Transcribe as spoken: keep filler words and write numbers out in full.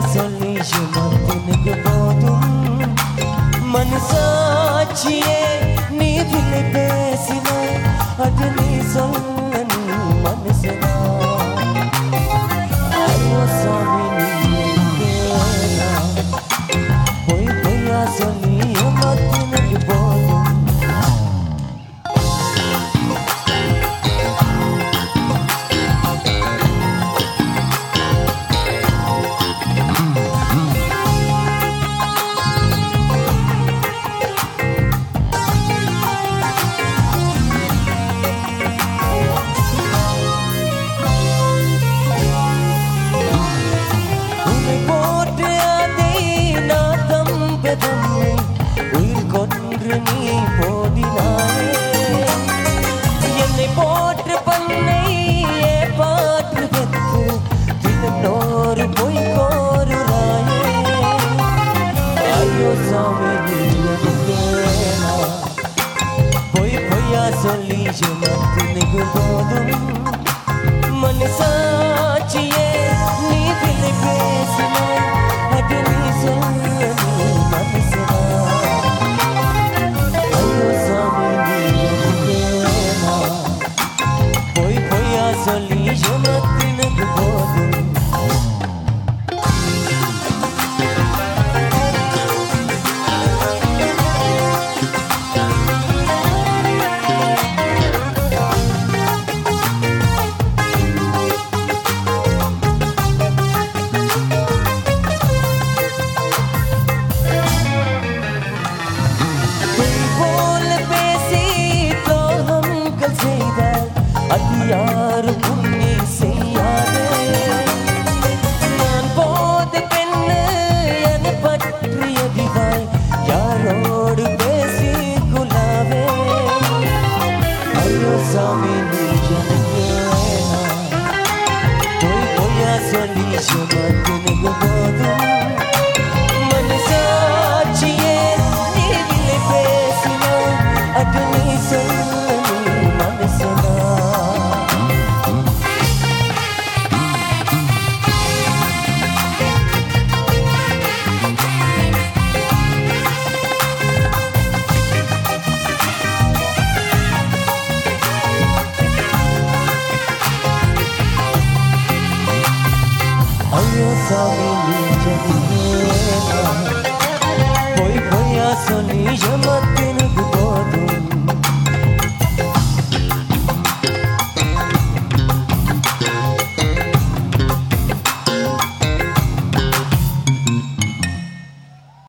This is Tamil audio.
சொல்லியுனக்கு போதும் மனசாட்சியே நீ விலை பேசின அது நீ சொல்ல நீ மனசனா ஐயோ சாமி நீ கேளா பொய் பொய்யா சொல்லியுனக்கு போதும் உயிர் கொன்று நீ போதினாயே என்னை போற்று பண்ணை ஏற்பாற்று பெற்று தினத்தோறு பொய் கோருறாயே ஐயோ சாமி நீ பொய் பொய்யா சொல்லி சுமத்துனுக்கு போதும் மனசாட்சியே நீ விலை பேசினாய் அது நீ சொல்ல சொல்லியுனக்கு போதும் போல பேசி துரோகங்கள் செய்தால் அது யாருக்கும் நீ செய்யாதே நான் போத பெண்ணு என பற்றியதிவாய் யாரோடு பேசி குலாவே ஐயோ சாமி நீ பொய் பொய்யா சொல்லி சுமத்துனுக்கு போதும் மனசாட்சியே நீ விலை பேசினா அது நீ சொல்ல நீ மனசனா ஐயோ சாமி நீ பொய் பொய்யா சொல்லி